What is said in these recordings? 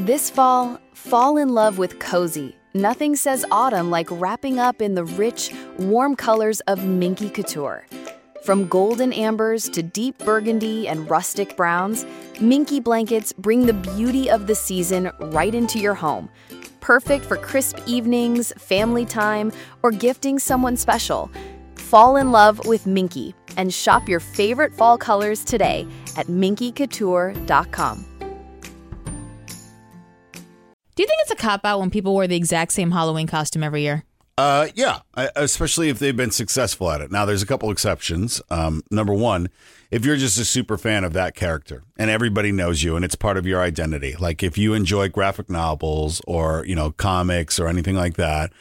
This fall in love with cozy. Nothing says autumn like wrapping up in the rich, warm colors of Minky Couture. From golden ambers to deep burgundy and rustic browns, Minky blankets bring the beauty of the season right into your home. Perfect for crisp evenings, family time, or gifting someone special. Fall in love with Minky and shop your favorite fall colors today at minkycouture.com. Do you think it's a cop-out when people wear the exact same Halloween costume every year? Yeah, especially if they've been successful at it. Now, there's a couple exceptions. Number one, if you're just a super fan of that character and everybody knows you and it's part of your identity, like if you enjoy graphic novels or, comics or anything like that,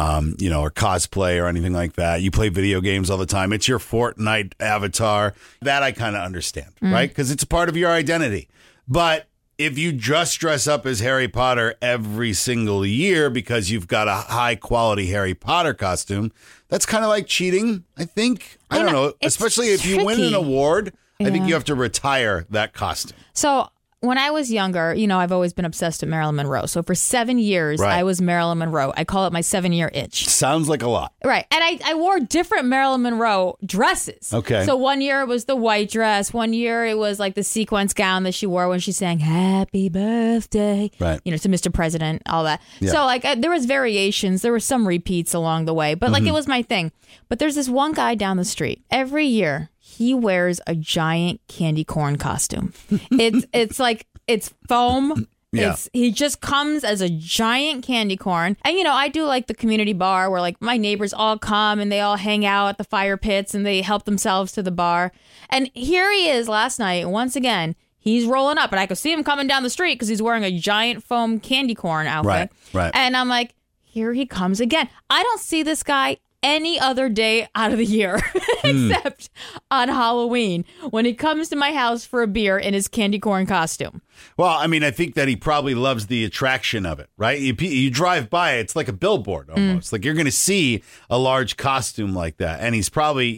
or cosplay or anything like that, you play video games all the time, it's your Fortnite avatar, that I kind of understand, right? Because it's a part of your identity. But if you just dress up as Harry Potter every single year because you've got a high quality Harry Potter costume, that's kind of like cheating, I think. I don't know. Especially if you win an award, I think you have to retire that costume. So when I was younger, I've always been obsessed with Marilyn Monroe. So for 7 years, I was Marilyn Monroe. I call it my 7-year itch. Sounds like a lot. Right. And I wore different Marilyn Monroe dresses. Okay. So one year it was the white dress. One year it was like the sequence gown that she wore when she sang Happy Birthday, right. To Mr. President, all that. Yeah. So there was variations. There were some repeats along the way. But it was my thing. But there's this one guy down the street. Every year, he wears a giant candy corn costume. It's like, it's foam. Yeah. He just comes as a giant candy corn. And, I do like the community bar where my neighbors all come and they all hang out at the fire pits and they help themselves to the bar. And here he is last night. Once again, he's rolling up and I could see him coming down the street because he's wearing a giant foam candy corn outfit. Right. And I'm like, here he comes again. I don't see this guy any other day out of the year except on Halloween when he comes to my house for a beer in his candy corn costume. Well, I think that he probably loves the attraction of it, right? You drive by, it's like a billboard almost. Like you're going to see a large costume like that. And he's probably,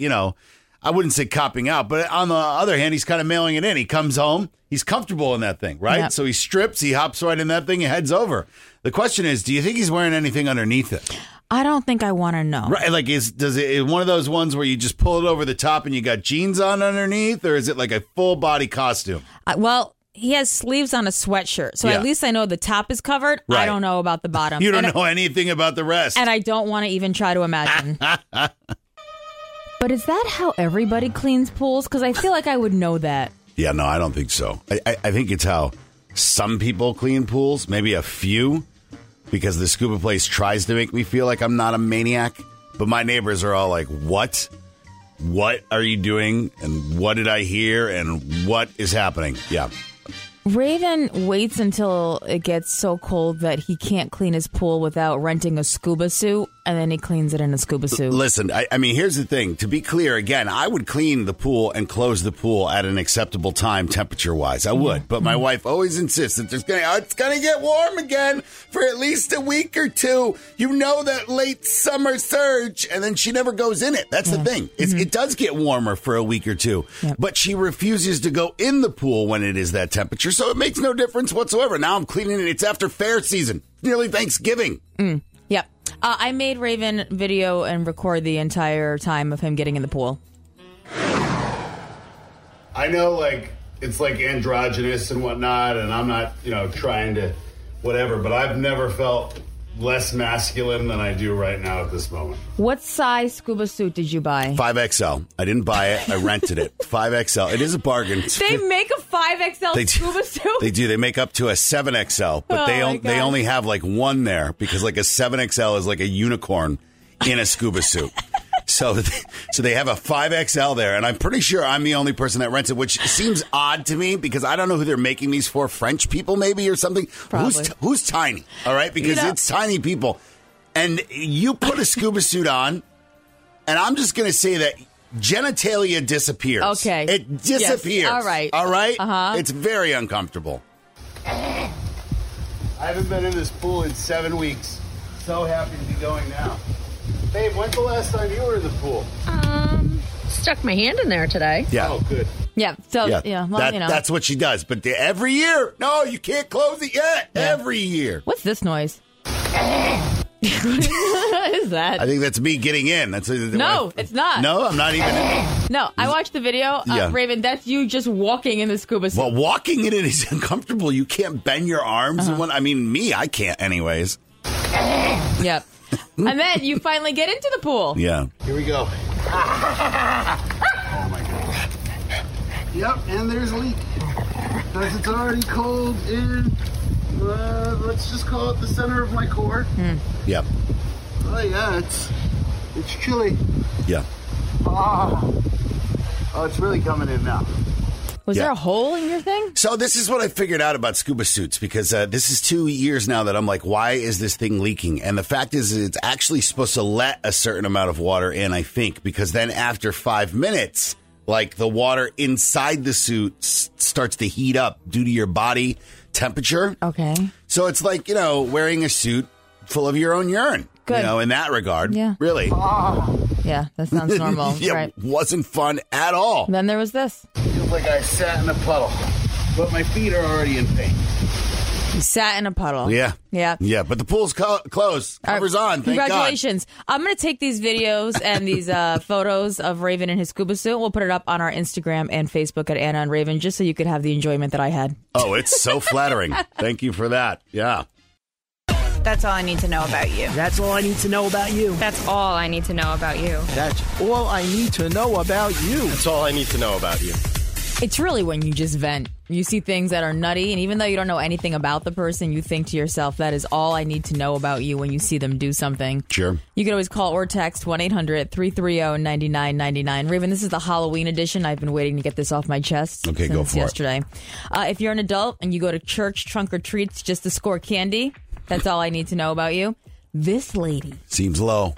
I wouldn't say copping out, but on the other hand, he's kind of mailing it in. He comes home, he's comfortable in that thing, right? Yep. So he strips, he hops right in that thing and heads over. The question is, do you think he's wearing anything underneath it? I don't think I want to know. Right, like is one of those ones where you just pull it over the top and you got jeans on underneath, or is it like a full body costume? He has sleeves on a sweatshirt, so Yeah. at least I know the top is covered. Right. I don't know about the bottom. You don't know anything about the rest. And I don't want to even try to imagine. But is that how everybody cleans pools? Because I feel like I would know that. Yeah, no, I don't think so. I think it's how some people clean pools, maybe a few, because the scuba place tries to make me feel like I'm not a maniac. But my neighbors are all like, what? What are you doing? And what did I hear? And what is happening? Yeah. Raven waits until it gets so cold that he can't clean his pool without renting a scuba suit, and then he cleans it in a scuba suit. Listen, here's the thing. To be clear, again, I would clean the pool and close the pool at an acceptable time temperature-wise. I would. But my wife always insists that it's going to get warm again for at least a week or two. You know that late summer surge, and then she never goes in it. That's the thing. It does get warmer for a week or two. Yep. But she refuses to go in the pool when it is that temperature, so it makes no difference whatsoever. Now I'm cleaning it. It's after fair season. Nearly Thanksgiving. Yep. I made Raven video and record the entire time of him getting in the pool. I know, it's androgynous and whatnot, and I'm not, trying to whatever, but I've never felt less masculine than I do right now at this moment. What size scuba suit did you buy? 5XL. I didn't buy it. I rented it. 5XL. It is a bargain. They make a 5XL scuba suit? They do. They make up to a 7XL, but they only have one there because a 7XL is like a unicorn in a scuba suit. So they have a 5XL there, and I'm pretty sure I'm the only person that rents it, which seems odd to me because I don't know who they're making these for. French people maybe or something. Probably. Who's tiny, all right? Because it's tiny people. And you put a scuba suit on, and I'm just going to say that genitalia disappears. Okay. It disappears. Yes. All right. All right? Uh-huh. It's very uncomfortable. I haven't been in this pool in 7 weeks. So happy to be going now. Babe, when's the last time you were in the pool? stuck my hand in there today. Yeah. Oh, good. Yeah. So, yeah, well, That's what she does. But every year, no, you can't close it yet. Yeah. Every year. What's this noise? What is that? I think that's me getting in. No, it's not. No, I'm not even in. No, I watched the video. Yeah. Raven, that's you just walking in the scuba suit. Well, walking in it is uncomfortable. You can't bend your arms. And I can't anyways. Yep. And then you finally get into the pool. Yeah. Here we go. Oh, my gosh. Yep, and there's a leak. Because it's already cold in, let's just call it the center of my core. Yeah. Oh, yeah, it's chilly. Yeah. Oh, it's really coming in now. Was Yeah. there a hole in your thing? So this is what I figured out about scuba suits, because this is 2 years now that I'm like, why is this thing leaking? And the fact is it's actually supposed to let a certain amount of water in, I think, because then after 5 minutes, like the water inside the suit starts to heat up due to your body temperature. Okay. So it's like, wearing a suit full of your own urine. Good. In that regard. Yeah. Really. Yeah, that sounds normal. Yeah, Right. wasn't fun at all. Then there was this. Feels like I sat in a puddle, but my feet are already in pain. You sat in a puddle. Yeah. Yeah. Yeah, but the pool's closed. All right. Covers on. Thank God. Congratulations. I'm going to take these videos and these photos of Raven in his scuba suit. We'll put it up on our Instagram and Facebook at Anna and Raven, just so you could have the enjoyment that I had. Oh, it's so flattering. Thank you for that. Yeah. That's all I need to know about you. That's all I need to know about you. That's all I need to know about you. That's all I need to know about you. That's all I need to know about you. It's really when you just vent. You see things that are nutty, and even though you don't know anything about the person, you think to yourself, that is all I need to know about you when you see them do something. Sure. You can always call or text 1-800-330-9999. Raven, this is the Halloween edition. I've been waiting to get this off my chest Okay, go since for it. yesterday. If you're an adult and you go to church trunk or treats just to score candy, that's all I need to know about you. This lady, Seems low.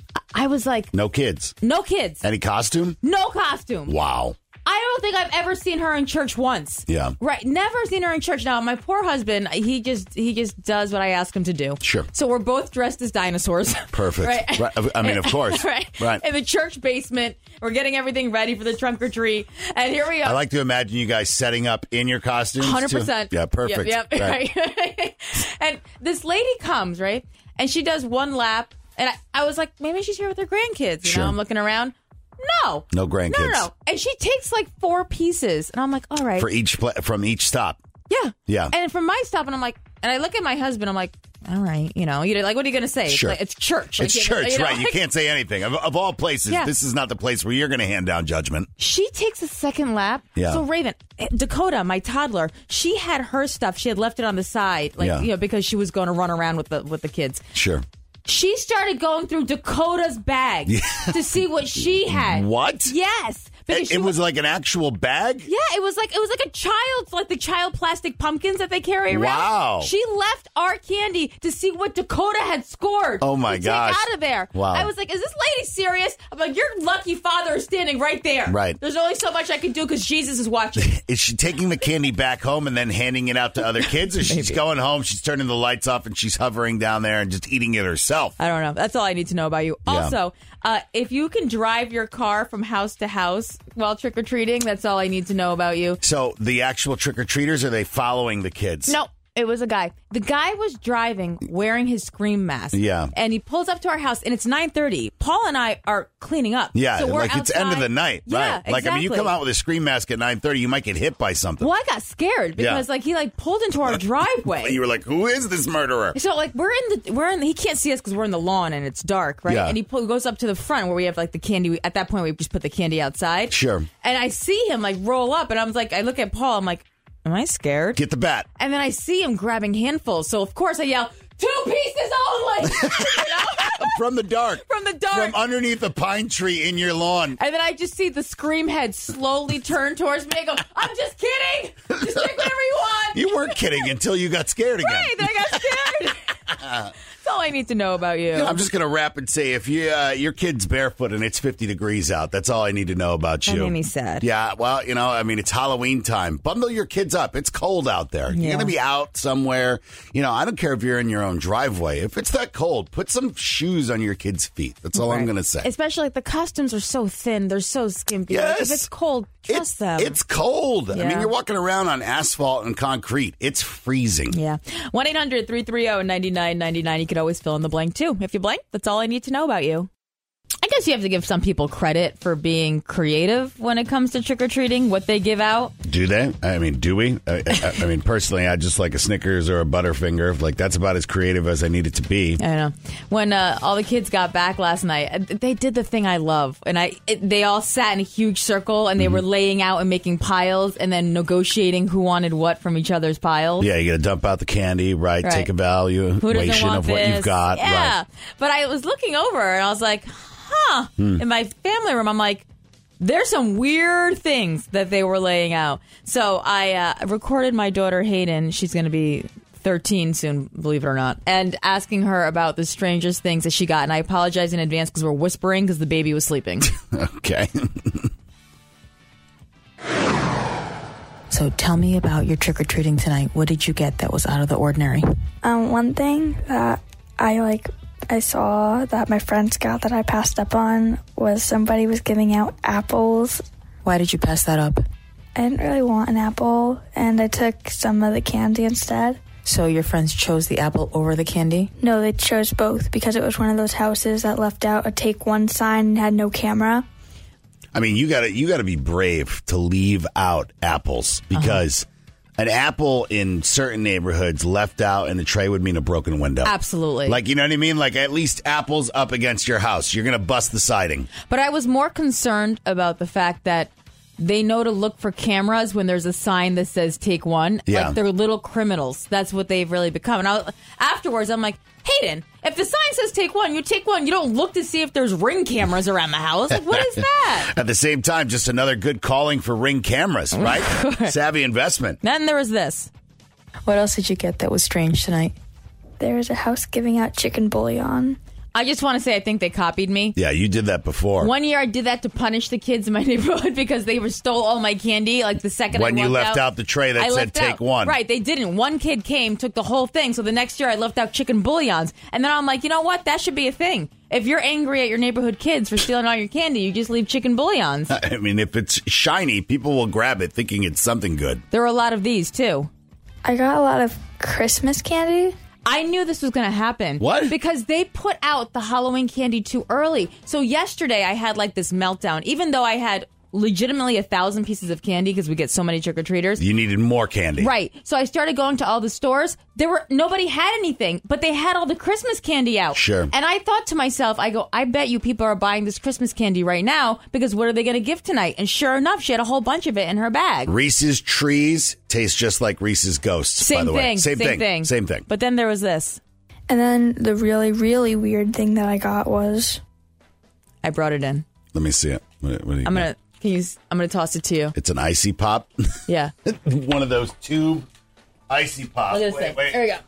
I was like, No kids. no kids, Any costume? no costume. Wow. I don't think I've ever seen her in church once. Yeah. Right. Never seen her in church. Now, my poor husband, he just does what I ask him to do. Sure. So we're both dressed as dinosaurs. Perfect. Right. I mean, of course. Right. Right. In the church basement, we're getting everything ready for the trunk or treat. And here we are. I like to imagine you guys setting up in your costumes. 100%. Too. Yeah, perfect. Yep. Right. Right. And this lady comes, right? And she does one lap. And I was like, maybe she's here with her grandkids. You Sure. know, I'm looking around. No. No grandkids. No. And she takes like 4 pieces. And I'm like, all right. For from each stop. Yeah. Yeah. And from my stop, and I'm like, and I look at my husband, I'm like, all right, you're like, what are you going to say? Sure. It's church. It's church, right. You can't say anything. Of all places, Yeah. this is not the place where you're going to hand down judgment. She takes a second lap. Yeah. So Raven, Dakota, my toddler, she had her stuff. She had left it on the side, Yeah. because she was going to run around with the kids. Sure. She started going through Dakota's bag to see what she had. What? Yes. Because It was like an actual bag? Yeah, it was like a child's, like the child plastic pumpkins that they carry around. Wow. She left our candy to see what Dakota had scored. Oh, my to gosh. Take out of there. Wow. I was like, is this lady serious? I'm like, your lucky father is standing right there. Right. There's only so much I can do because Jesus is watching. Is she taking the candy back home and then handing it out to other kids? Or she's going home, she's turning the lights off, and she's hovering down there and just eating it herself? I don't know. That's all I need to know about you. Yeah. Also, if you can drive your car from house to house while trick-or-treating, that's all I need to know about you. So the actual trick-or-treaters, are they following the kids? No, it was a guy. The guy was driving wearing his Scream mask. Yeah. And he pulls up to our house, and it's 9:30. Paul and I are cleaning up. Yeah, so we're like it's end of outside. the night, Yeah, right? Like, I mean, you exactly. come out with a Scream mask at 9:30, you might get hit by something. Well, I got scared because Yeah. he pulled into our driveway. You were like, who is this murderer? So we're in he can't see us because we're in the lawn and it's dark, right? Yeah. And he goes up to the front where we have the candy. At that point, we just put the candy outside. Sure. And I see him roll up, and I was like, I look at Paul, I'm like, am I scared? Get the bat. And then I see him grabbing handfuls. So of course I yell, 2 pieces only. From the dark. From the dark. From underneath a pine tree in your lawn. And then I just see the Scream head slowly turn towards me and go, I'm just kidding. Just take whatever you want. You weren't kidding until you got scared again. Right, then I got scared. So all I need to know about you. I'm just going to wrap and say if your kid's barefoot and it's 50 degrees out, that's all I need to know about you. That made me sad. Yeah, well, it's Halloween time. Bundle your kids up. It's cold out there. You're going to be out somewhere. I don't care if you're in your own driveway. If it's that cold, put some shoes on your kids' feet. That's all I'm going to say. Especially like the costumes are so thin. They're so skimpy. Yes. Like, if it's cold, trust them. It's cold. Yeah. I mean, you're walking around on asphalt and concrete. It's freezing. Yeah. 1-800-330-9999. You could always fill in the blank, too. If you blank, that's all I need to know about you. I guess you have to give some people credit for being creative when it comes to trick-or-treating, what they give out. Do they? I mean, do we? I mean, personally, I just like a Snickers or a Butterfinger. Like, that's about as creative as I need it to be. I know. When all the kids got back last night, they did the thing I love. And they all sat in a huge circle, and they were laying out and making piles and then negotiating who wanted what from each other's piles. Yeah, you got to dump out the candy, right? Take a valuation of what you've got. Yeah. Right. But I was looking over, and I was like, in my family room, I'm like, there's some weird things that they were laying out. So I recorded my daughter Hayden. She's going to be 13 soon, believe it or not, and asking her about the strangest things that she got. And I apologize in advance because we're whispering because the baby was sleeping. Okay. So tell me about your trick-or-treating tonight. What did you get that was out of the ordinary? One thing that I saw that my friends got that I passed up on was somebody was giving out apples. Why did you pass that up? I didn't really want an apple, and I took some of the candy instead. So your friends chose the apple over the candy? No, they chose both because it was one of those houses that left out a take one sign and had no camera. I mean, you gotta be brave to leave out apples because an apple in certain neighborhoods left out in the tray would mean a broken window. Absolutely. Like, you know what I mean? Like, at least apples up against your house. You're going to bust the siding. But I was more concerned about the fact that they know to look for cameras when there's a sign that says take one. Yeah. Like, they're little criminals. That's what they've really become. And afterwards, I'm like, Hayden, if the sign says take one, you take one. You don't look to see if there's Ring cameras around the house. Like, what is that? At the same time, just another good calling for Ring cameras, right? Savvy investment. Then there was this. What else did you get that was strange tonight? There was a house giving out chicken bouillon. I just want to say I think they copied me. Yeah, you did that before. One year I did that to punish the kids in my neighborhood because they stole all my candy. Like the second when I you walked left out the tray that said take one. Right, they didn't. One kid came, took the whole thing. So the next year I left out chicken bouillons. And then I'm like, you know what? That should be a thing. If you're angry at your neighborhood kids for stealing all your candy, you just leave chicken bouillons. I mean, if it's shiny, people will grab it thinking it's something good. There are a lot of these, too. I got a lot of Christmas candy. I knew this was going to happen. What? Because they put out the Halloween candy too early. So yesterday I had like this meltdown, even though I had legitimately 1,000 pieces of candy because we get so many trick-or-treaters. You needed more candy. Right. So I started going to all the stores. Nobody had anything, but they had all the Christmas candy out. Sure. And I thought to myself, I bet you people are buying this Christmas candy right now because what are they going to give tonight? And sure enough, she had a whole bunch of it in her bag. Reese's Trees taste just like Reese's Ghosts, by the way. Same thing. But then there was this. And then the really, really weird thing that I got was... I brought it in. Let me see it. What do you got? I'm gonna toss it to you. It's an icy pop. Yeah. One of those tube icy pops. Look at this thing. There we go.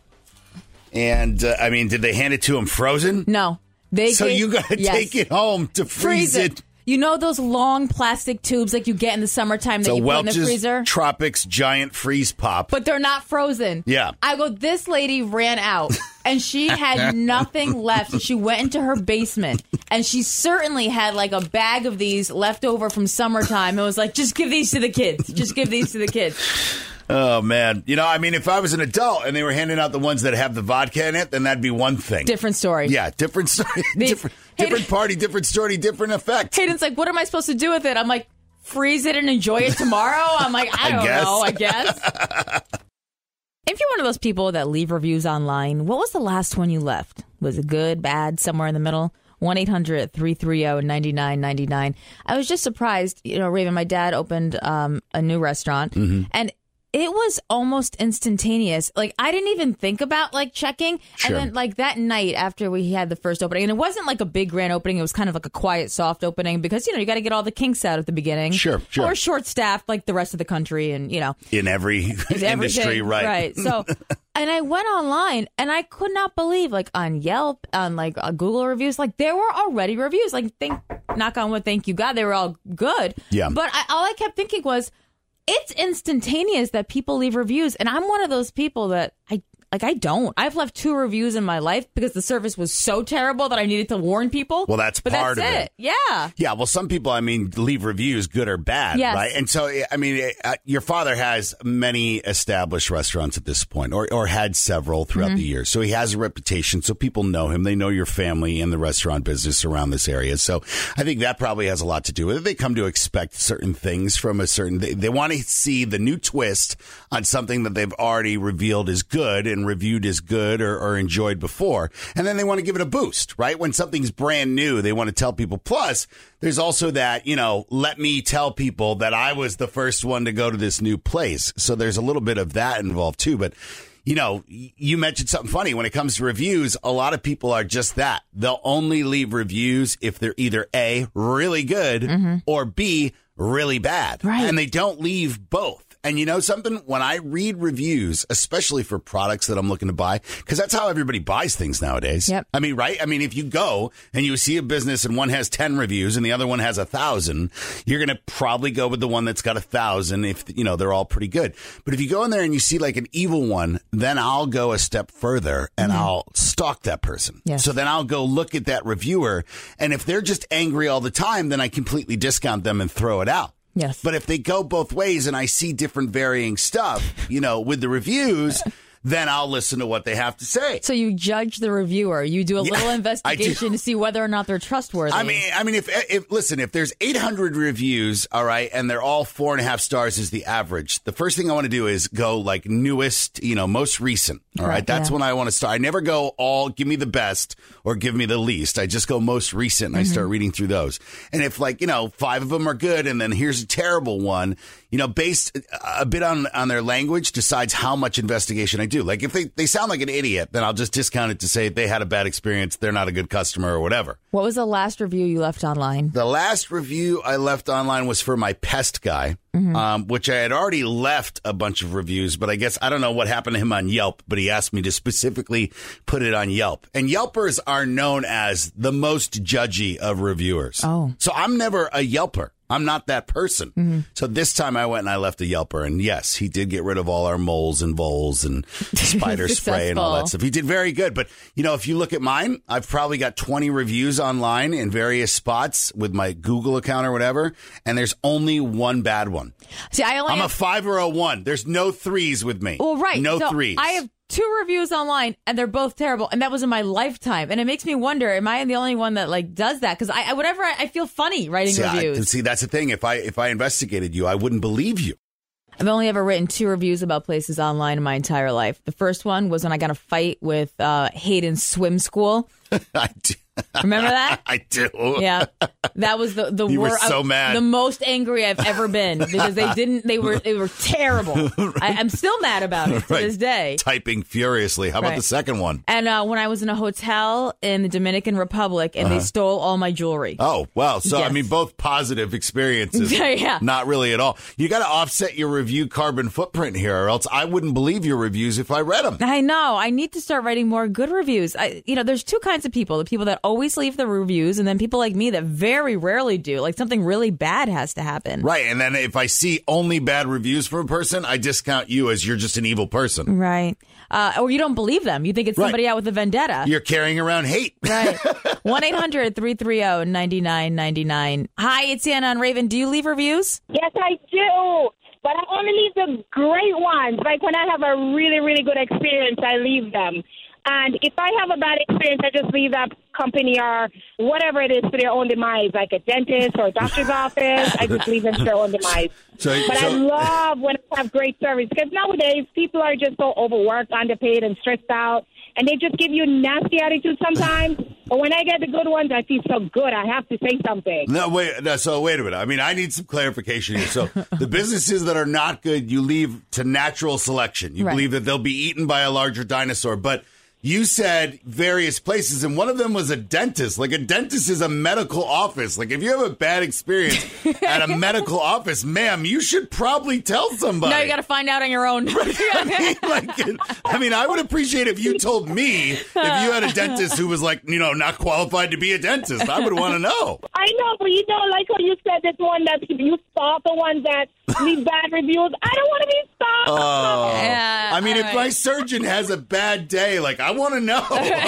And I mean, did they hand it to him frozen? No. You got to take it home to freeze it. You know those long plastic tubes like you get in the summertime that you put in the freezer? Tropics giant freeze pop. But they're not frozen. Yeah. I go, this lady ran out and she had nothing left. She went into her basement and she certainly had like a bag of these left over from summertime and was like, just give these to the kids. Just give these to the kids. Oh, man. You know, I mean, if I was an adult and they were handing out the ones that have the vodka in it, then that'd be one thing. Different story. Yeah, different story. Different party, different story, different effect. Hayden's like, what am I supposed to do with it? I'm like, freeze it and enjoy it tomorrow? I'm like, I don't know, I guess. If you're one of those people that leave reviews online, what was the last one you left? Was it good, bad, somewhere in the middle? 1-800-330-9999. I was just surprised, Raven, my dad opened a new restaurant, and It was almost instantaneous. Like, I didn't even think about, like, checking. Sure. And then, like, that night after we had the first opening, and it wasn't like a big grand opening. It was kind of like a quiet, soft opening because, you got to get all the kinks out at the beginning. Sure. Or short-staffed like the rest of the country and, In every industry, right. Right. So, and I went online and I could not believe, like, on Yelp, on, like, Google reviews, like, there were already reviews. Like, knock on wood, thank you, God, they were all good. Yeah. But all I kept thinking was, it's instantaneous that people leave reviews. And I'm one of those people that I don't. I've left 2 reviews in my life because the service was so terrible that I needed to warn people. Well, that's part of it. Yeah. Yeah. Well, some people, leave reviews, good or bad, yes. right? And so, your father has many established restaurants at this point, or had several throughout the years. So he has a reputation. So people know him. They know your family and the restaurant business around this area. So I think that probably has a lot to do with it. They come to expect certain things from they want to see the new twist on something that they've already revealed is good and reviewed as good or enjoyed before. And then they want to give it a boost, right? When something's brand new, they want to tell people. Plus, there's also that, let me tell people that I was the first one to go to this new place. So there's a little bit of that involved too. But, you mentioned something funny. When it comes to reviews, a lot of people are just that. They'll only leave reviews if they're either A, really good, or B, really bad. Right. And they don't leave both. And you know something? When I read reviews, especially for products that I'm looking to buy, because that's how everybody buys things nowadays. Yep. Right? If you go and you see a business and one has 10 reviews and the other one has 1,000, you're going to probably go with the one that's got 1,000 if, they're all pretty good. But if you go in there and you see like an evil one, then I'll go a step further and I'll stalk that person. Yes. So then I'll go look at that reviewer. And if they're just angry all the time, then I completely discount them and throw it out. Yes. But if they go both ways and I see different varying stuff, with the reviews, then I'll listen to what they have to say. So you judge the reviewer. You do a little investigation to see whether or not they're trustworthy. If there's 800 reviews, all right, and they're all 4.5 stars is the average, the first thing I want to do is go like newest, most recent. All right. That's when I want to start. I never go all give me the best or give me the least. I just go most recent and I start reading through those. And if 5 of them are good and then here's a terrible one, based a bit on their language decides how much investigation I do. Like if they sound like an idiot, then I'll just discount it to say they had a bad experience. They're not a good customer or whatever. What was the last review you left online? The last review I left online was for my pest guy, which I had already left a bunch of reviews, but I guess I don't know what happened to him on Yelp, but he asked me to specifically put it on Yelp. And Yelpers are known as the most judgy of reviewers. Oh. So I'm never a Yelper. I'm not that person. So this time I went and I left a Yelper. And yes, he did get rid of all our moles and voles and spider spray and all that stuff. He did very good. But, if you look at mine, I've probably got 20 reviews online in various spots with my Google account or whatever. And there's only one bad one. See, I'm a 5 or a 1. There's no 3s with me. Well, right. No so 3s. I have 2 reviews online and they're both terrible. And that was in my lifetime. And it makes me wonder, am I the only one that does that? Because I feel funny writing reviews. See, that's the thing. If I investigated you, I wouldn't believe you. I've only ever written 2 reviews about places online in my entire life. The first one was when I got in a fight with Hayden's swim school. I do. Remember that? I do. Yeah. That was the you worst. were so mad. The most angry I've ever been because they were terrible. I'm still mad about it to this day. Typing furiously. How about the second one? And when I was in a hotel in the Dominican Republic and they stole all my jewelry. Oh, wow. So, Yes. both positive experiences. Yeah. Not really at all. You got to offset your review carbon footprint here or else I wouldn't believe your reviews if I read them. I know. I need to start writing more good reviews. There's 2 kinds of people. The people that always leave the reviews and then people like me that very rarely do. Like something really bad has to happen. Right. And then if I see only bad reviews from a person, I discount you as you're just an evil person. Right. Or you don't believe them. You think it's somebody out with a vendetta. You're carrying around hate. Right. 1-800-330-9999. Hi, it's Anna on Raven. Do you leave reviews? Yes, I do. But I only leave the great ones. Like when I have a really, really good experience, I leave them. And if I have a bad experience, I just leave that company or whatever it is to their own demise, like a dentist or a doctor's office. I just leave them to their own demise. I love when I have great service, because nowadays people are just so overworked, underpaid, and stressed out, and they just give you nasty attitudes sometimes. But when I get the good ones, I feel so good. I have to say something. So wait a minute. I mean, I need some clarification here. So the businesses that are not good, you leave to natural selection. You believe that they'll be eaten by a larger dinosaur, but you said various places, and one of them was a dentist. Like, a dentist is a medical office. Like, if you have a bad experience at a medical office, ma'am, you should probably tell somebody. No, you got to find out on your own. I mean, I would appreciate if you told me if you had a dentist who was, like, not qualified to be a dentist. I would want to know. I know, but like how you said this one that you stalk the ones that leave bad reviews. I don't want to be stalked. Oh. Yeah, I mean, if my surgeon has a bad day, like, I want to know.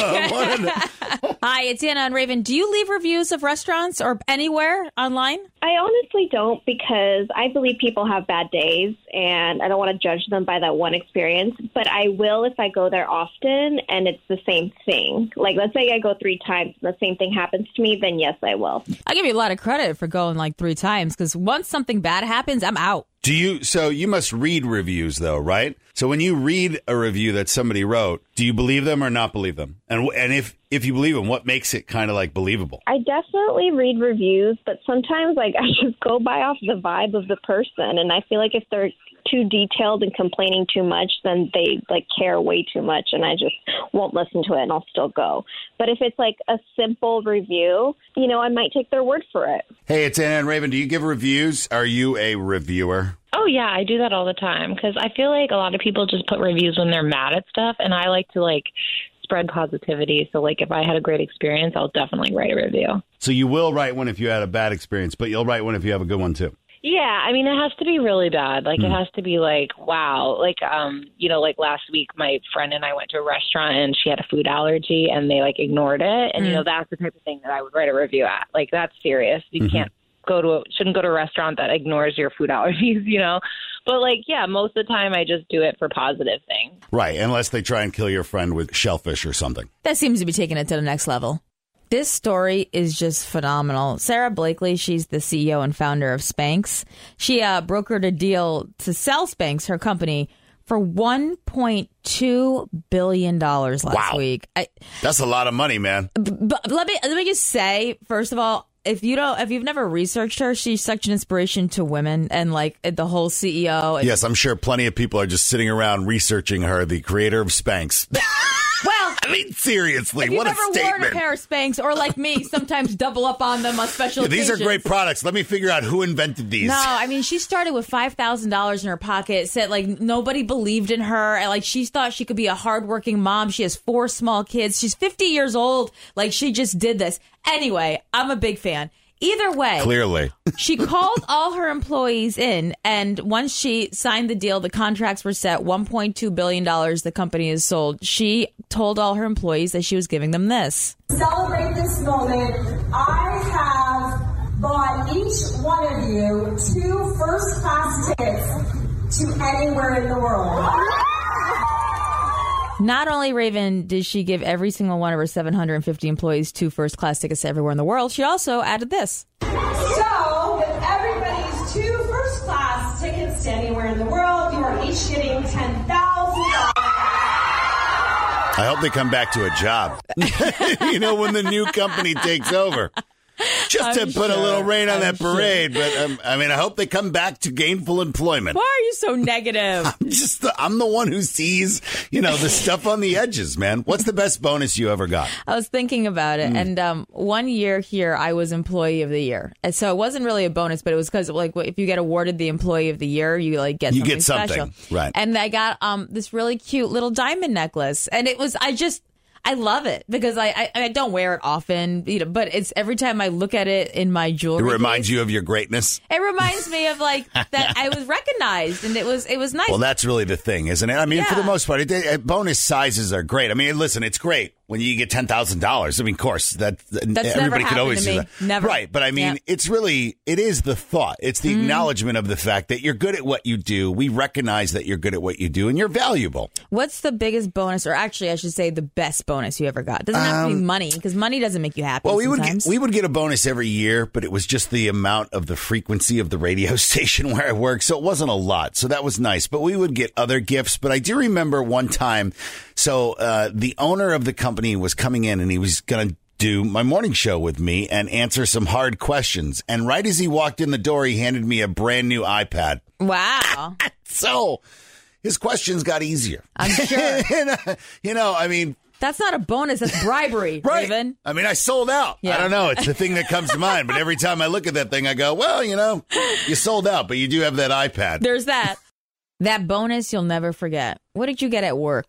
Hi, it's Anna and Raven. Do you leave reviews of restaurants or anywhere online? I honestly don't, because I believe people have bad days and I don't want to judge them by that one experience. But I will if I go there often and it's the same thing. Like, let's say I go 3 times and the same thing happens to me, then yes, I will. I'll give you a lot of credit for going like 3 times, because once something bad happens, I'm out. So you must read reviews, though, right? So when you read a review that somebody wrote, do you believe them or not believe them? And if you believe them, what makes it kind of like believable? I definitely read reviews, but sometimes I just go by off the vibe of the person. And I feel like if they're too detailed and complaining too much, then they care way too much, and I just won't listen to it, and I'll still go. But if it's like a simple review, I might take their word for it. Hey, it's Anna and Raven. Do you give reviews? Are you a reviewer? Oh, yeah, I do that all the time, because I feel like a lot of people just put reviews when they're mad at stuff, and I like to spread positivity. So if I had a great experience, I'll definitely write a review. So you will write one if you had a bad experience, but you'll write one if you have a good one too. Yeah, I mean, it has to be really bad. It has to be wow. Last week, my friend and I went to a restaurant and she had a food allergy and they ignored it. And, that's the type of thing that I would write a review at. That's serious. You shouldn't go to a restaurant that ignores your food allergies, But most of the time I just do it for positive things. Right. Unless they try and kill your friend with shellfish or something. That seems to be taking it to the next level. This story is just phenomenal. Sarah Blakely, she's the CEO and founder of Spanx. She brokered a deal to sell Spanx, her company, for $1.2 billion last week. That's a lot of money, man. But let me just say, first of all, if you've never researched her, she's such an inspiration to women and the whole CEO. Yes, I'm sure plenty of people are just sitting around researching her, the creator of Spanx. Well, I mean, seriously, what a statement. If you've ever worn a pair of Spanx, or like me, sometimes double up on them on special occasions. These are great products. Let me figure out who invented these. No, I mean, she started with $5,000 in her pocket, said nobody believed in her. And she thought she could be a hardworking mom. She has 4 small kids. She's 50 years old. She just did this. Anyway, I'm a big fan. Either way, clearly, she called all her employees in, and once she signed the deal, the contracts were set, $1.2 billion the company has sold. She told all her employees that she was giving them this. Celebrate this moment. I have bought each one of you 2 first-class tickets to anywhere in the world. Not only, Raven, did she give every single one of her 750 employees 2 first-class tickets to everywhere in the world, she also added this. So, with everybody's 2 first-class tickets to anywhere in the world, you are each getting $10,000. I hope they come back to a job. When the new company takes over. Just to put a little rain on that parade. But, I hope they come back to gainful employment. Why are you so negative? I'm the one who sees, the stuff on the edges, man. What's the best bonus you ever got? I was thinking about it. And one year here, I was Employee of the Year. And so it wasn't really a bonus, but it was because, if you get awarded the Employee of the Year, you, get something special. Right. And I got this really cute little diamond necklace. And it was, I love it because I don't wear it often, but it's every time I look at it in my jewelry. It reminds you of your greatness. It reminds me of that I was recognized, and it was nice. Well, that's really the thing, isn't it? For the most part, bonus sizes are great. Listen, it's great when you get $10,000. I mean, of course, that's everybody could always do that. Never. Right. But I mean, it is the thought. It's the acknowledgement of the fact that you're good at what you do. We recognize that you're good at what you do and you're valuable. What's the biggest bonus, or actually I should say the best bonus you ever got? It doesn't have to be money, because money doesn't make you happy. Well, we would get a bonus every year, but it was just the amount of the frequency of the radio station where I work. So it wasn't a lot. So that was nice. But we would get other gifts. But I do remember one time. So the owner of the company was coming in and he was going to do my morning show with me and answer some hard questions. And right as he walked in the door, he handed me a brand new iPad. Wow. So his questions got easier. I'm sure. I mean, that's not a bonus. That's bribery, right. Raven. I mean, I sold out. Yeah. I don't know. It's the thing that comes to mind. But every time I look at that thing, I go, well, you sold out, but you do have that iPad. There's that. That bonus you'll never forget. What did you get at work?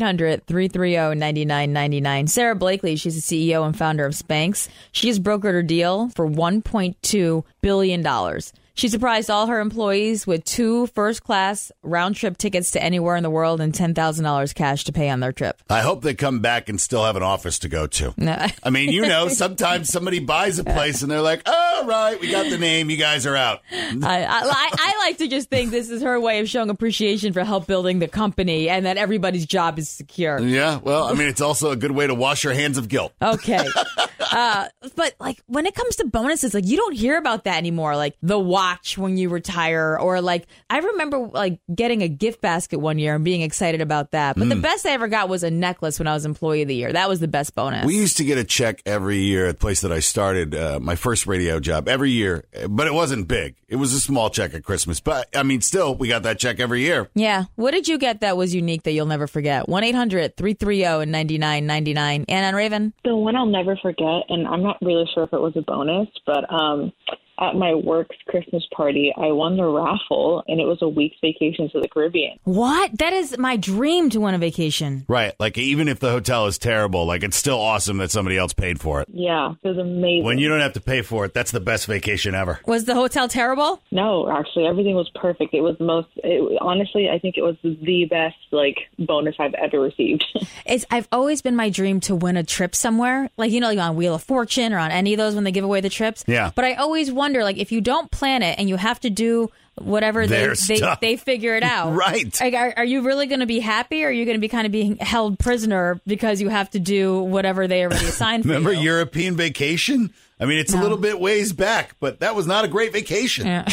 1-800-330-9999. Sarah Blakely, she's the CEO and founder of Spanx. She's brokered her deal for $1.2 billion. She surprised all her employees with 2 first-class round-trip tickets to anywhere in the world and $10,000 cash to pay on their trip. I hope they come back and still have an office to go to. No. I mean, sometimes somebody buys a place and they're like, all right, we got the name. You guys are out. I like to just think this is her way of showing appreciation for help building the company and that everybody's job is secure. Yeah, well, I mean, it's also a good way to wash your hands of guilt. Okay. But like when it comes to bonuses, like you don't hear about that anymore. Like the watch when you retire, or like I remember like getting a gift basket one year and being excited about that. But the best I ever got was a necklace when I was Employee of the Year. That was the best bonus. We used to get a check every year at the place that I started my first radio job every year, but it wasn't big. It was a small check at Christmas. But I mean, still, we got that check every year. Yeah. What did you get that was unique that you'll never forget? 1-800-330-9999. Anna and Raven? The one I'll never forget, and I'm not really sure if it was a bonus, but at my work's Christmas party, I won the raffle, and it was a week's vacation to the Caribbean. What? That is my dream to win a vacation. Right. Like, even if the hotel is terrible, like, it's still awesome that somebody else paid for it. Yeah, it was amazing. When you don't have to pay for it, that's the best vacation ever. Was the hotel terrible? No, actually, everything was perfect. It was honestly, I think it was the best, bonus I've ever received. I've always been my dream to win a trip somewhere. Like, like on Wheel of Fortune or on any of those when they give away the trips. Yeah. But I always wonder, like, if you don't plan it and you have to do whatever they figure it out. Right. Like, are you really going to be happy, or are you going to be kind of being held prisoner because you have to do whatever they already assigned for Remember you? European vacation? I mean, it's a little bit ways back, but that was not a great vacation. Yeah.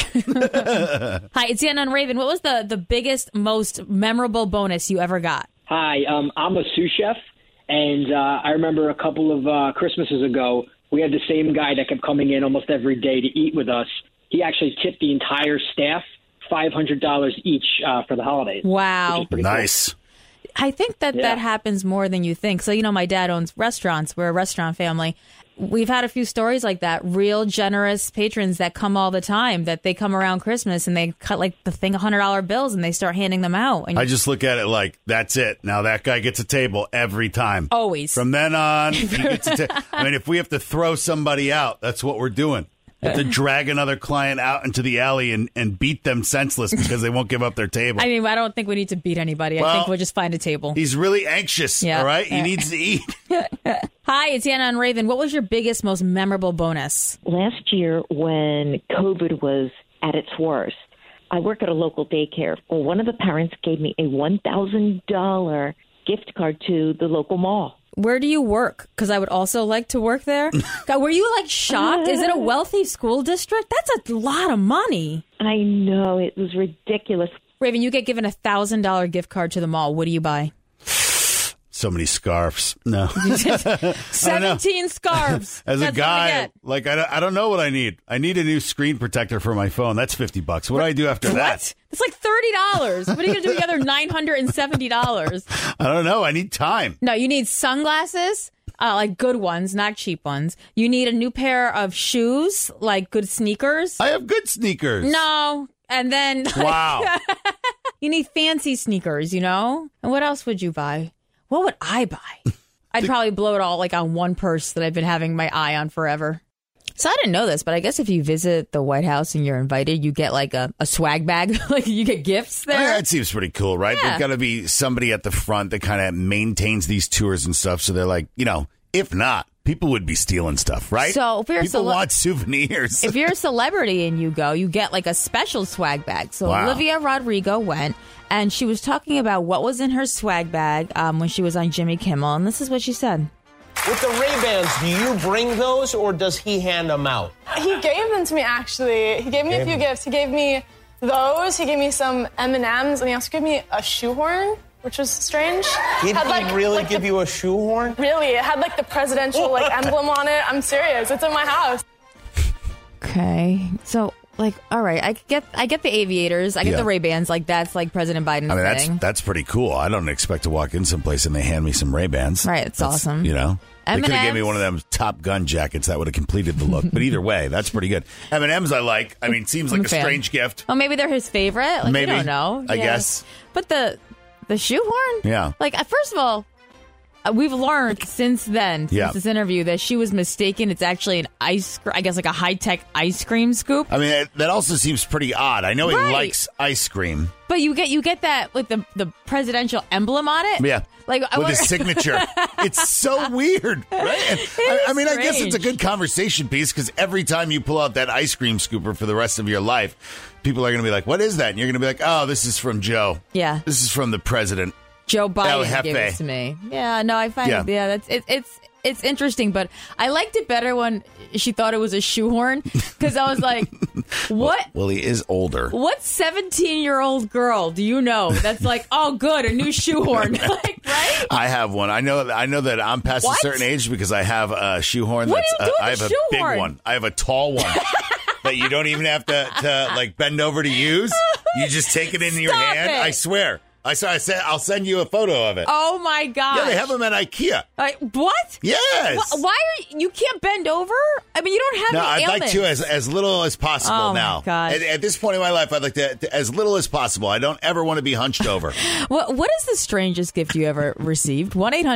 Hi, it's Anna and Raven. What was the biggest, most memorable bonus you ever got? Hi, I'm a sous chef, and I remember a couple of Christmases ago, we had the same guy that kept coming in almost every day to eat with us. He actually tipped the entire staff $500 each for the holidays. Wow. Nice. Cool. I think that happens more than you think. So, my dad owns restaurants. We're a restaurant family. We've had a few stories like that. Real generous patrons that come all the time, that they come around Christmas and they cut the thing $100 bills and they start handing them out. And I just look at it like, that's it. Now that guy gets a table every time. Always. From then on, he gets a table. I mean, if we have to throw somebody out, that's what we're doing. We have to drag another client out into the alley and beat them senseless because they won't give up their table. I mean, I don't think we need to beat anybody. I think we'll just find a table. He's really anxious, all right? He needs to eat. Hi, it's Anna and Raven. What was your biggest, most memorable bonus? Last year when COVID was at its worst, I work at a local daycare. Well, one of the parents gave me a $1,000 gift card to the local mall. Where do you work? Because I would also like to work there. God, were you shocked? Is it a wealthy school district? That's a lot of money. I know. It was ridiculous. Raven, you get given a $1,000 gift card to the mall. What do you buy? So many scarves. No. 17 scarves. As a guy, I don't know what I need. I need a new screen protector for my phone. That's $50. What do I do after that? It's like $30. What are you going to do with the other $970? I don't know. I need time. No, you need sunglasses, like good ones, not cheap ones. You need a new pair of shoes, like good sneakers. I have good sneakers. No. And then... Wow. You need fancy sneakers, And what else would you buy? What would I buy? I'd probably blow it all on one purse that I've been having my eye on forever. So I didn't know this, but I guess if you visit the White House and you're invited, you get like a swag bag. Like you get gifts there. That seems pretty cool, right? Yeah. There's got to be somebody at the front that kind of maintains these tours and stuff. So they're like, if not, people would be stealing stuff, right? So if you're people want souvenirs. If you're a celebrity and you go, you get like a special swag bag. So Wow. Olivia Rodrigo went, and she was talking about what was in her swag bag when she was on Jimmy Kimmel, and this is what she said. With the Ray-Bans, do you bring those or does he hand them out? He gave them to me, actually. He gave me a few gifts. He gave me those. He gave me some M&Ms, and he also gave me a shoehorn, which was strange. Did he really give you a shoehorn? Really. It had like the presidential emblem on it. I'm serious. It's in my house. Okay. So, like, all right, I get the aviators. I get the Ray-Bans. Like, that's like President Biden's thing. That's pretty cool. I don't expect to walk in someplace and they hand me some Ray-Bans. Right. It's awesome. They could have M&Ms. gave me one of them Top Gun jackets that would have completed the look. But either way, that's pretty good. M&Ms I like. I mean, seems like a strange gift. Oh, maybe they're his favorite. Like, Maybe. I don't know. I guess. But the shoehorn? Yeah. Like, first of all, we've learned since this interview, that she was mistaken. It's actually an like a high-tech ice cream scoop. I mean, that also seems pretty odd. I know he Right. likes ice cream. But you get that with the presidential emblem on it. Yeah. Like with his signature. It's so weird, right? I mean, I guess it's a good conversation piece because every time you pull out that ice cream scooper for the rest of your life, people are going to be like, what is that? And you're going to be like, oh, this is from Joe. Yeah. This is from the president. Joe El Biden Jefe. gave it to me. Yeah, no, I find it's interesting, but I liked it better when she thought it was a shoehorn because I was like, what? Well, he is older. What 17-year-old girl do you know that's like, oh, good, a new shoehorn? Like, right? I have one. I know that I'm past a certain age because I have a shoehorn. What do you do with I have a a shoehorn? big one. I have a tall one that you don't even have to like bend over to use. You just take it in your hand. it. I swear. I said I'll send you a photo of it. Oh my gosh! Yeah, they have them at IKEA. What? Yes. Why are you can't bend over? I mean, you don't have. No, any I'd like to as little as possible Oh, my now. gosh. At this point in my life, I'd like to as little as possible. I don't ever want to be hunched over. What is the strangest gift you ever received?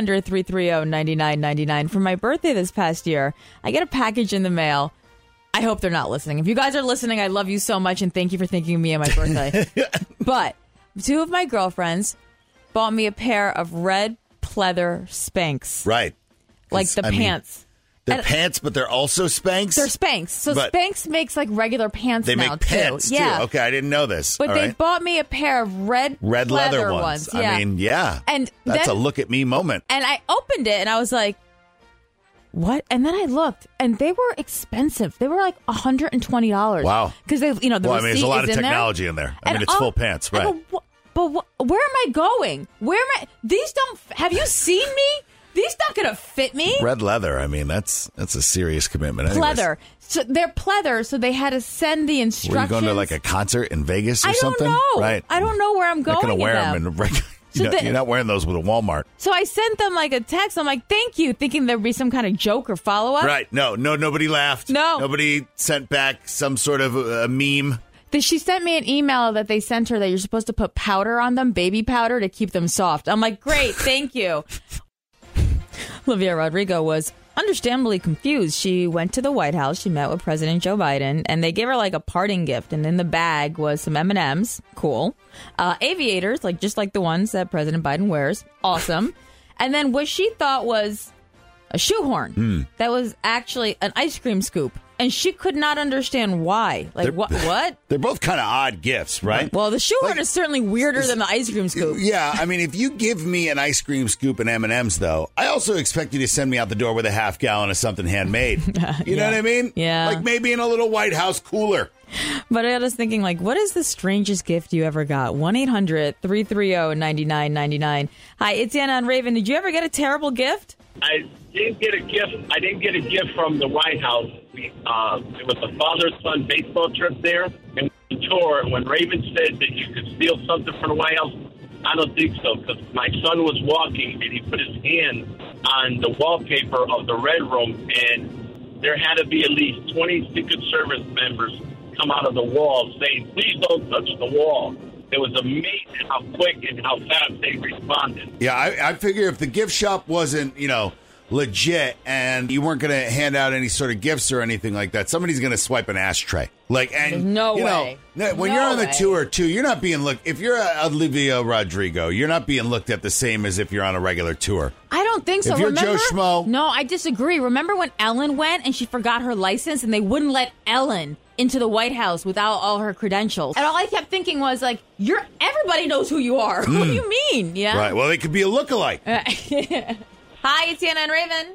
1-800-330-9999. For my birthday this past year, I get a package in the mail. I hope they're not listening. If you guys are listening, I love you so much and thank you for thinking of me on my birthday. But two of my girlfriends bought me a pair of red pleather Spanx. Right. Like the pants. They're pants, but they're also Spanx? They're Spanx. So But Spanx makes like regular pants They now make pants, too. Yeah. Okay, I didn't know this. But All they right. bought me a pair of red leather pleather ones. Yeah. I mean, yeah. And that's then- a look at me moment. And I opened it and I was like, what? And then I looked and they were expensive. They were like $120. Wow. Because the Well, I mean, there's receipt a lot is of in there. technology in there. I And mean, it's full pants, I right? go, where am I going? Where am I? These don't. Have you seen me? These not gonna fit me. Red leather. I mean, that's a serious commitment. Anyways. Pleather. So they're pleather. So they had to send the Were instructions. you going to like a concert in Vegas or I don't something? know. Right. I don't know where I'm going. Not going to wear in them. So You're not wearing those with a Walmart. So I sent them like a text. I'm like, thank you, thinking there'd be some kind of joke or follow up. Right. No, nobody laughed. No. Nobody sent back some sort of a meme. She sent me an email that they sent her that you're supposed to put powder on them, baby powder, to keep them soft. I'm like, great, thank you. Olivia Rodrigo was understandably confused. She went to the White House. She met with President Joe Biden, and they gave her like a parting gift. And in the bag was some M&Ms. Cool. Aviators, just like the ones that President Biden wears. Awesome. And then what she thought was a shoehorn. That was actually an ice cream scoop. And she could not understand why. What? They're both kind of odd gifts, right? Well, the shoehorn is certainly weirder than the ice cream scoop. Yeah, I mean, if you give me an ice cream scoop and M&Ms, though, I also expect you to send me out the door with a half gallon of something handmade. You know what I mean? Yeah. Like maybe in a little White House cooler. But I was thinking, what is the strangest gift you ever got? 1-800-330-9999. Hi, it's Anna on Raven. Did you ever get a terrible gift? I didn't get a gift. I didn't get a gift from the White House. It was a father-son baseball trip there, and we toured. When Raven said that you could steal something from the White House, I don't think so, because my son was walking and he put his hand on the wallpaper of the Red Room, and there had to be at least 20 Secret Service members come out of the wall saying, "Please don't touch the wall." It was amazing how quick and how fast they responded. Yeah, I figure if the gift shop wasn't, legit and you weren't going to hand out any sort of gifts or anything like that, somebody's going to swipe an ashtray. Like, and There's no way. When you're on the tour too, you're not being looked. If you're Olivia Rodrigo, you're not being looked at the same as if you're on a regular tour. I don't think so. If you're Remember? Joe Schmo. No, I disagree. Remember when Ellen went and she forgot her license and they wouldn't let Ellen into the White House without all her credentials? And all I kept thinking was like, everybody knows who you are. What do you mean? Yeah. Right. Well, they could be a lookalike. Hi, it's Anna and Raven.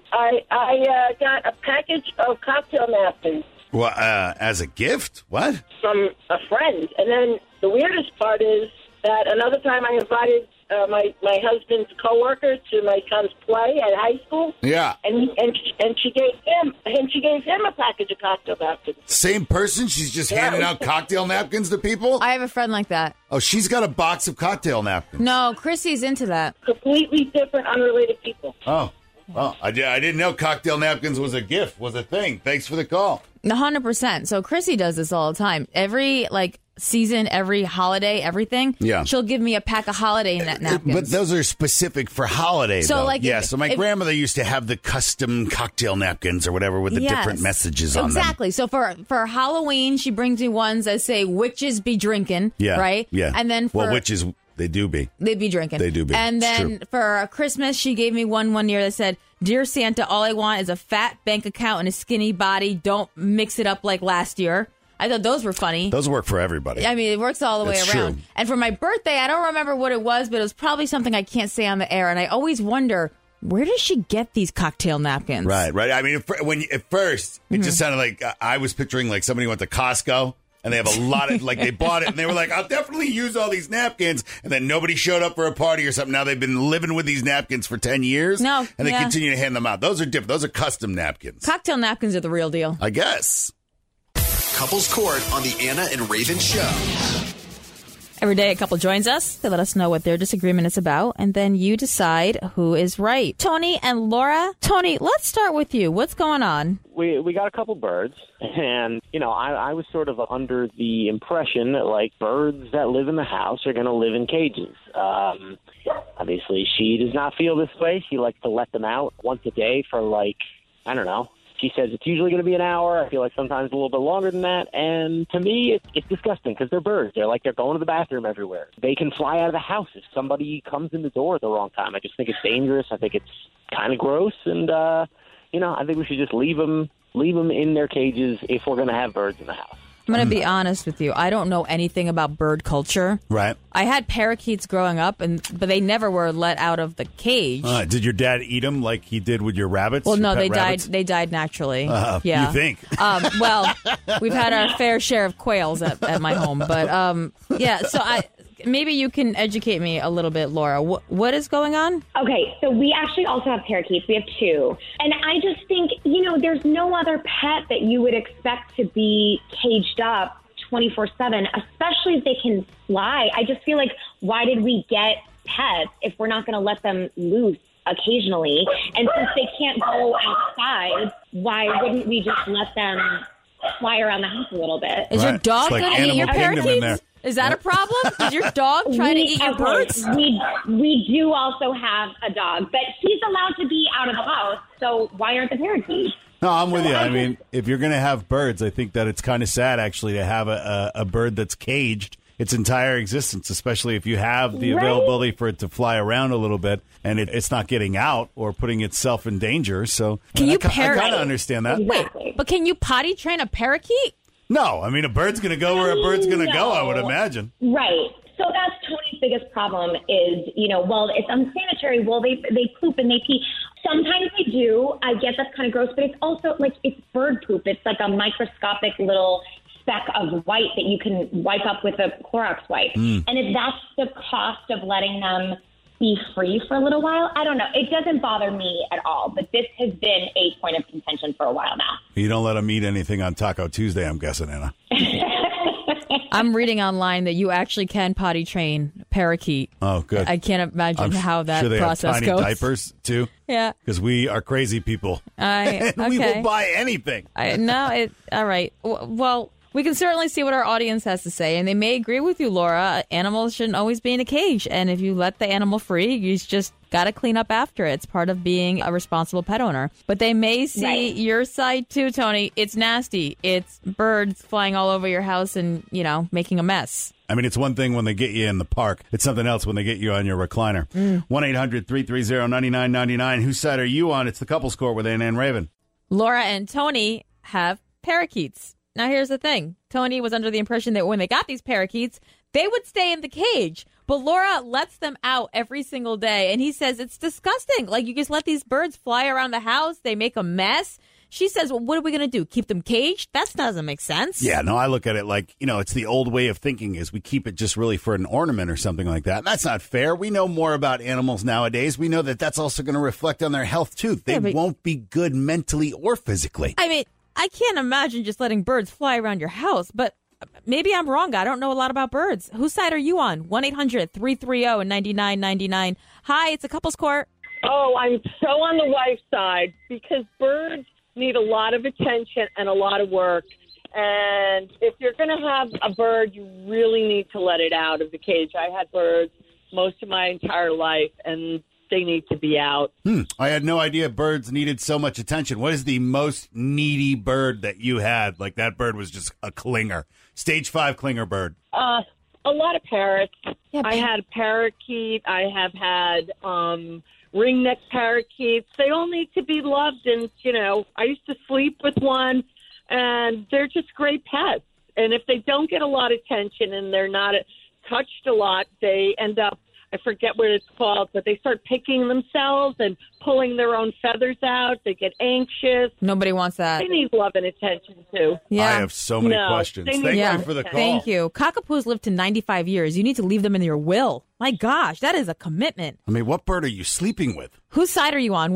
I got a package of cocktail napkins. Well, as a gift? What? From a friend. And then the weirdest part is that another time I invited my husband's coworker to my son's play at high school. Yeah. And she gave him a package of cocktail napkins. Same person? She's just handing out cocktail napkins to people? I have a friend like that. Oh, she's got a box of cocktail napkins. No, Chrissy's into that. Completely different, unrelated people. Oh. Well, I didn't know cocktail napkins was a gift, was a thing. Thanks for the call. 100%. So Chrissy does this all the time. Every season, every holiday, everything. Yeah. She'll give me a pack of holiday napkins. But those are specific for holidays. So, though. So my grandmother used to have the custom cocktail napkins or whatever with the different messages on them. Exactly. So for Halloween, she brings me ones that say "Witches be drinking." Yeah. Right. Yeah. And then witches. They do be. They'd be drinking. They do be. And then for Christmas, she gave me one year that said, "Dear Santa, all I want is a fat bank account and a skinny body. Don't mix it up like last year." I thought those were funny. Those work for everybody. I mean, it works all the way around. True. And for my birthday, I don't remember what it was, but it was probably something I can't say on the air. And I always wonder, where does she get these cocktail napkins? Right. I mean, at first, it just sounded like I was picturing like somebody went to Costco. And they have a lot of, they bought it, and they were like, I'll definitely use all these napkins. And then nobody showed up for a party or something. Now they've been living with these napkins for 10 years. No. And they continue to hand them out. Those are different. Those are custom napkins. Cocktail napkins are the real deal. I guess. Couples Court on the Anna and Raven Show. Every day a couple joins us. They let us know what their disagreement is about, and then you decide who is right. Tony and Laura. Tony, let's start with you. What's going on? We got a couple birds, and, I was sort of under the impression that, birds that live in the house are going to live in cages. Obviously, she does not feel this way. She likes to let them out once a day for, I don't know. She says it's usually going to be an hour. I feel like sometimes a little bit longer than that. And to me, it's disgusting because they're birds. They're going to the bathroom everywhere. They can fly out of the house if somebody comes in the door at the wrong time. I just think it's dangerous. I think it's kind of gross. And, I think we should just leave them in their cages if we're going to have birds in the house. I'm going to be honest with you. I don't know anything about bird culture. Right. I had parakeets growing up, but they never were let out of the cage. Did your dad eat them like he did with your rabbits? Well, no, they died. They died naturally. Yeah. You think? Well, we've had our fair share of quails at my home, but So maybe you can educate me a little bit, Laura. What is going on? Okay, so we actually also have parakeets. We have 2. And I just think, there's no other pet that you would expect to be caged up 24/7, especially if they can fly. I just feel like, why did we get pets if we're not going to let them loose occasionally? And since they can't go outside, why wouldn't we just let them fly around the house a little bit? Is your dog going to eat your parakeets? Is that a problem? Does your dog try to eat your birds? We do also have a dog, but he's allowed to be out of the house, so why aren't the parakeets? No, I'm with you. I mean, if you're going to have birds, I think that it's kind of sad, actually, to have a bird that's caged its entire existence, especially if you have the availability for it to fly around a little bit and it's not getting out or putting itself in danger. So I kind of understand that. Wait, but can you potty train a parakeet? No, I mean, a bird's going to go where a bird's going to go, I would imagine. Right. So that's Tony's biggest problem is, it's unsanitary. Well, they poop and they pee. Sometimes they do. I get that's kind of gross, but it's also it's bird poop. It's like a microscopic little speck of white that you can wipe up with a Clorox wipe. And if that's the cost of letting them be free for a little while, I don't know. It doesn't bother me at all, but this has been a point of contention for a while now. You don't let them eat anything on Taco Tuesday, I'm guessing, Anna. I'm reading online that you actually can potty train a parakeet. Oh, good. I can't imagine how that sure they process have tiny goes. diapers, too? Yeah. Because we are crazy people. Okay. We will buy anything. All right. Well, We can certainly see what our audience has to say, and they may agree with you, Laura. Animals shouldn't always be in a cage, and if you let the animal free, you just got to clean up after it. It's part of being a responsible pet owner. But they may see your side too, Tony. It's nasty. It's birds flying all over your house and, making a mess. I mean, it's one thing when they get you in the park. It's something else when they get you on your recliner. 1-800-330-9999. Whose side are you on? It's the Couples Court with Anna and Raven. Laura and Tony have parakeets. Now, here's the thing. Tony was under the impression that when they got these parakeets, they would stay in the cage. But Laura lets them out every single day. And he says it's disgusting. Like, you just let these birds fly around the house. They make a mess. She says, well, what are we going to do? Keep them caged? That doesn't make sense. Yeah, no, I look at it like, it's the old way of thinking is we keep it just really for an ornament or something like that. And that's not fair. We know more about animals nowadays. We know that that's also going to reflect on their health, too. They won't be good mentally or physically. I mean, I can't imagine just letting birds fly around your house, but maybe I'm wrong. I don't know a lot about birds. Whose side are you on? 1-800-330-9999. Hi, it's a Couples Court. Oh, I'm so on the wife's side because birds need a lot of attention and a lot of work. And if you're going to have a bird, you really need to let it out of the cage. I had birds most of my entire life, and they need to be out. I had no idea birds needed so much attention. What is the most needy bird that you had? Like that bird was just a clinger. Stage 5 clinger bird. A lot of parrots. I had a parakeet. I have had ringneck parakeets. They all need to be loved. And, I used to sleep with one, and they're just great pets. And if they don't get a lot of attention and they're not touched a lot, they end up, I forget what it's called, but they start picking themselves and pulling their own feathers out. They get anxious. Nobody wants that. They need love and attention, too. Yeah. I have so many questions. Thank you for the call. Thank you. Cockapoos live to 95 years. You need to leave them in your will. My gosh, that is a commitment. I mean, what bird are you sleeping with? Whose side are you on?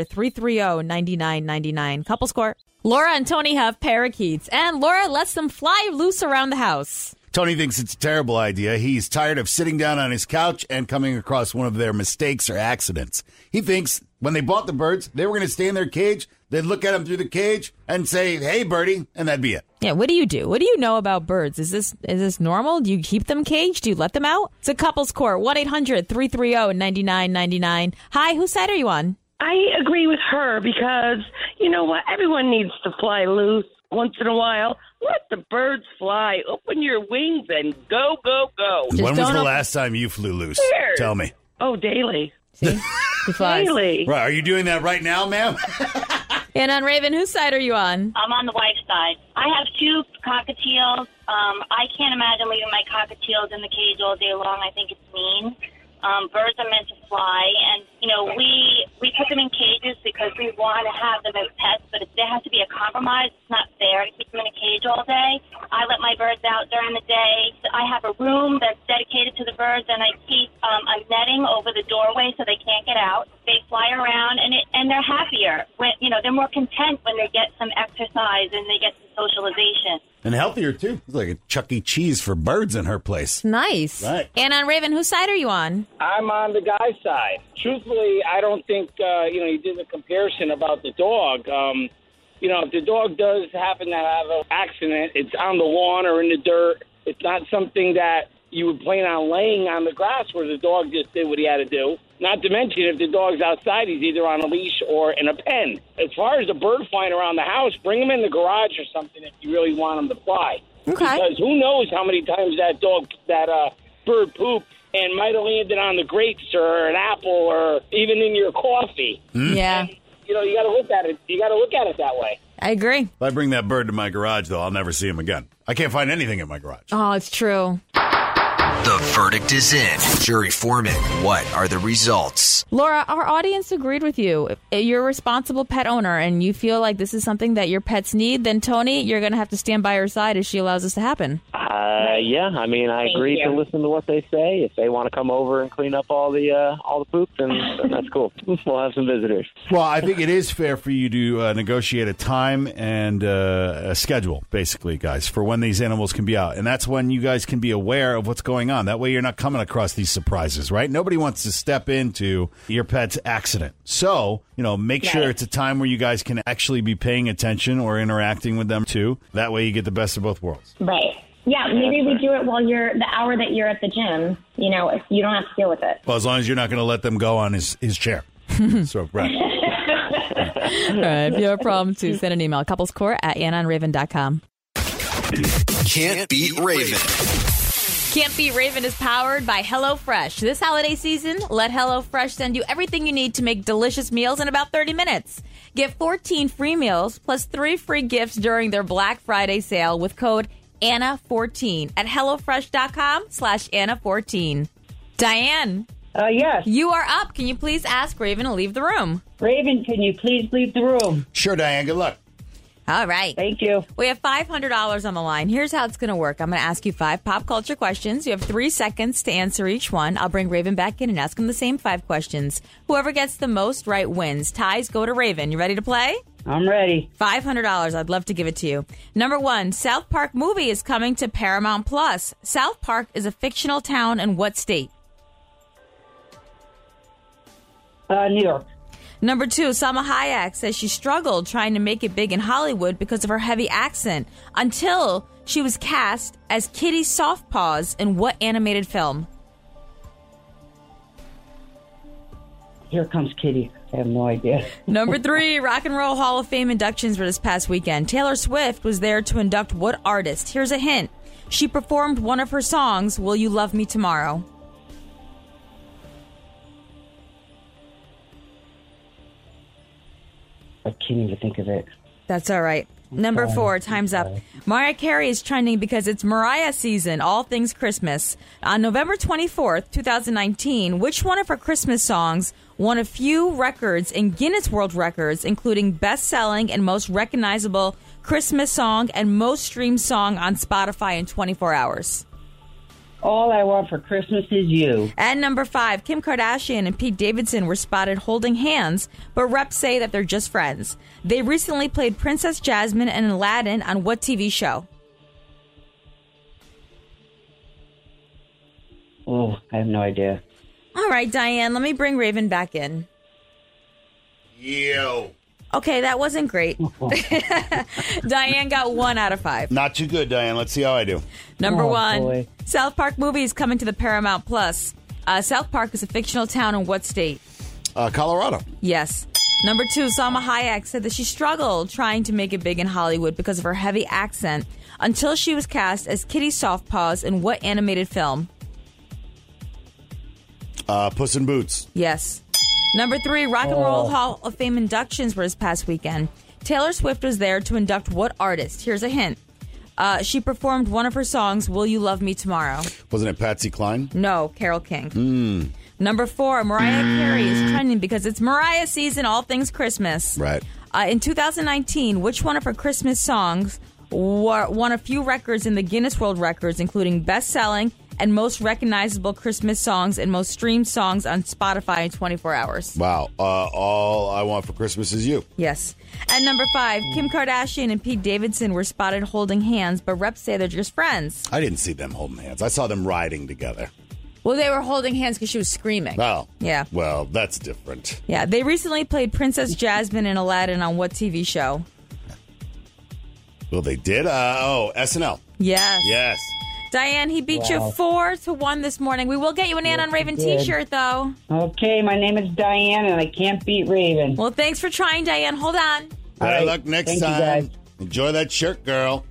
1-800-330-9999. Couples Court. Laura and Tony have parakeets, and Laura lets them fly loose around the house. Tony thinks it's a terrible idea. He's tired of sitting down on his couch and coming across one of their mistakes or accidents. He thinks when they bought the birds, they were going to stay in their cage. They'd look at them through the cage and say, hey, birdie, and that'd be it. Yeah, what do you do? What do you know about birds? Is this normal? Do you keep them caged? Do you let them out? It's a Couples Court. 1-800-330-9999. Hi, whose side are you on? I agree with her because, you know what, everyone needs to fly loose once in a while. Let the birds fly. Open your wings and go, go, go. When was the last time you flew loose? Here. Tell me. Oh, daily. See? He flies. Daily. Right. Are you doing that right now, ma'am? And on Raven, whose side are you on? I'm on the wife's side. I have 2 cockatiels. I can't imagine leaving my cockatiels in the cage all day long. I think it's mean. Birds are meant to fly, and, we put them in cages because we want to have them as pets, but if there has to be a compromise, it's not fair to keep them in a cage all day. I let my birds out during the day. I have a room that's dedicated to the birds, and I keep a netting over the doorway so they can't get out. They fly around, and they're happier. They're more content when they get some exercise and they get some socialization. And healthier, too. It's like a Chuck E. Cheese for birds in her place. Nice. Right. And on Raven, whose side are you on? I'm on the guy's side. Truthfully, I don't think, you did a comparison about the dog. If the dog does happen to have an accident, it's on the lawn or in the dirt. It's not something that you would plan on laying on the grass where the dog just did what he had to do. Not to mention, if the dog's outside, he's either on a leash or in a pen. As far as the bird flying around the house, bring him in the garage or something if you really want him to fly. Okay. Because who knows how many times that bird pooped and might have landed on the grapes or an apple or even in your coffee. Yeah. And, you got to look at it. You got to look at it that way. I agree. If I bring that bird to my garage, though, I'll never see him again. I can't find anything in my garage. Oh, it's true. The verdict is in. Jury foreman, what are the results? Laura, our audience agreed with you. If you're a responsible pet owner and you feel like this is something that your pets need, then Tony, you're going to have to stand by her side as she allows this to happen. Yeah, I mean, I agree to listen to what they say. If they want to come over and clean up all the poop, then that's cool. We'll have some visitors. Well, I think it is fair for you to negotiate a time and a schedule, basically, guys, for when these animals can be out. And that's when you guys can be aware of what's going going on. That way you're not coming across these surprises, right? Nobody wants to step into your pet's accident. So, make sure it's a time where you guys can actually be paying attention or interacting with them too. That way you get the best of both worlds. Right. Yeah, maybe we do it while the hour that you're at the gym. If you don't have to deal with it. Well, as long as you're not going to let them go on his chair. So, right. All right. If you have a problem, too, send an email. couplescourt@AnnaandRaven.com. Can't Beat Raven. Can't Beat Raven is powered by HelloFresh. This holiday season, let HelloFresh send you everything you need to make delicious meals in about 30 minutes. Get 14 free meals plus 3 free gifts during their Black Friday sale with code Anna14 at HelloFresh.com/Anna14. Diane. Yes. You are up. Can you please ask Raven to leave the room? Raven, can you please leave the room? Sure, Diane. Good luck. All right. Thank you. We have $500 on the line. Here's how it's going to work. I'm going to ask you 5 pop culture questions. You have 3 seconds to answer each one. I'll bring Raven back in and ask him the same 5 questions. Whoever gets the most right wins. Ties go to Raven. You ready to play? I'm ready. $500. I'd love to give it to you. Number 1, South Park movie is coming to Paramount Plus. South Park is a fictional town in what state? New York. Number 2, Salma Hayek says she struggled trying to make it big in Hollywood because of her heavy accent until she was cast as Kitty Softpaws in what animated film? Here Comes Kitty. I have no idea. Number 3, Rock and Roll Hall of Fame inductions were this past weekend. Taylor Swift was there to induct what artist? Here's a hint. She performed one of her songs, Will You Love Me Tomorrow? I can't even think of it. That's all right. Number 4, time's up. Mariah Carey is trending because it's Mariah season, all things Christmas. On November 24th, 2019, which one of her Christmas songs won a few records in Guinness World Records, including best-selling and most recognizable Christmas song and most streamed song on Spotify in 24 hours? All I Want for Christmas Is You. And number 5, Kim Kardashian and Pete Davidson were spotted holding hands, but reps say that they're just friends. They recently played Princess Jasmine and Aladdin on what TV show? Oh, I have no idea. All right, Diane, let me bring Raven back in. Yo. Okay, that wasn't great. Diane got 1 out of 5. Not too good, Diane. Let's see how I do. Number 1, boy. South Park movie is coming to the Paramount Plus. South Park is a fictional town in what state? Colorado. Yes. Number 2, Salma Hayek said that she struggled trying to make it big in Hollywood because of her heavy accent until she was cast as Kitty Softpaws in what animated film? Puss in Boots. Yes. Number 3, Rock and Roll Hall of Fame inductions were this past weekend. Taylor Swift was there to induct what artist? Here's a hint. She performed one of her songs, Will You Love Me Tomorrow? Wasn't it Patsy Cline? No, Carole King. Number 4, Mariah Carey is trending because it's Mariah season, all things Christmas. Right. In 2019, which one of her Christmas songs won a few records in the Guinness World Records, including best-selling and most recognizable Christmas songs and most streamed songs on Spotify in 24 hours? Wow. All I Want for Christmas Is You. Yes. And number 5, Kim Kardashian and Pete Davidson were spotted holding hands, but reps say they're just friends. I didn't see them holding hands. I saw them riding together. Well, they were holding hands because she was screaming. Oh. Yeah. Well, that's different. Yeah. They recently played Princess Jasmine and Aladdin on what TV show? Well, they did? SNL. Yes. Yes. Diane, he beat you 4-1 this morning. We will get you an Anna and Raven t-shirt, though. Okay, my name is Diane, and I can't beat Raven. Well, thanks for trying, Diane. Hold on. Better luck next time. You guys. Enjoy that shirt, girl.